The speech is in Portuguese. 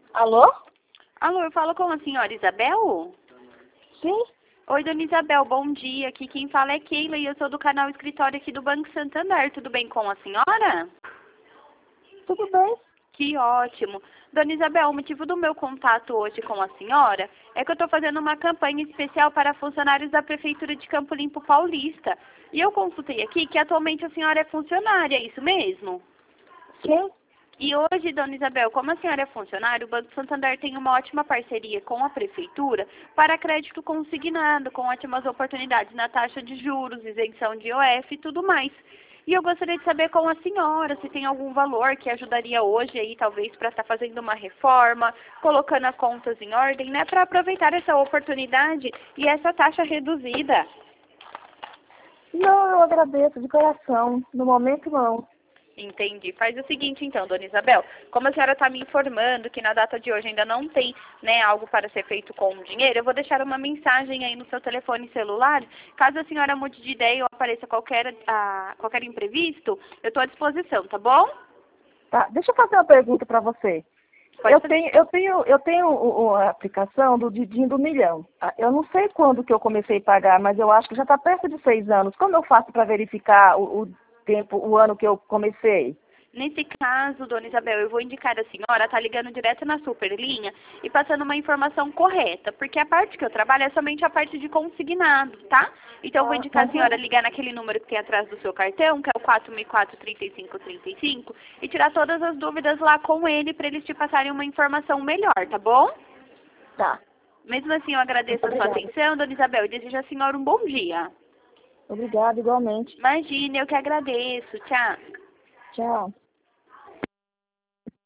Alô? Alô, eu falo com a senhora Isabel? Sim? Oi, dona Isabel, bom dia. Aqui quem fala é Keila e eu sou do canal Escritório aqui do Banco Santander. Tudo bem com a senhora? Tudo bem? Que ótimo. Dona Isabel, o motivo do meu contato hoje com a senhora é que eu estou fazendo uma campanha especial para funcionários da Prefeitura de Campo Limpo Paulista. E eu consultei aqui que atualmente a senhora é funcionária, é isso mesmo? Sim? E hoje, dona Isabel, como a senhora é funcionária, o Banco Santander tem uma ótima parceria com a Prefeitura para crédito consignado, com ótimas oportunidades na taxa de juros, isenção de IOF e tudo mais. E eu gostaria de saber com a senhora se tem algum valor que ajudaria hoje aí, talvez, para estar fazendo uma reforma, colocando as contas em ordem, né, para aproveitar essa oportunidade e essa taxa reduzida. Não, eu agradeço de coração. No momento, não. Entendi. Faz o seguinte, então, dona Isabel. Como a senhora está me informando que na data de hoje ainda não tem, né, algo para ser feito com o dinheiro, eu vou deixar uma mensagem aí no seu telefone celular. Caso a senhora mude de ideia ou apareça qualquer imprevisto, eu estou à disposição, tá bom? Tá, deixa eu fazer uma pergunta para você. Pode Eu fazer. tenho, eu tenho, eu tenho a aplicação do Didinho do Milhão. Eu não sei quando que eu comecei a pagar, mas eu acho que já está perto de 6 anos. Como eu faço para verificar o tempo, o ano que eu comecei? Nesse caso, dona Isabel, eu vou indicar a senhora tá ligando direto na Superlinha e passando uma informação correta, porque a parte que eu trabalho é somente a parte de consignado, tá? Então eu vou indicar a senhora ligar naquele número que tem atrás do seu cartão, que é o 4004-3535, e tirar todas as dúvidas lá com ele para eles te passarem uma informação melhor, tá bom? Tá. Mesmo assim, eu agradeço a sua Obrigada. atenção, dona Isabel, e desejo à senhora um bom dia. Obrigada, igualmente. Imagine, eu que agradeço. Tchau. Tchau.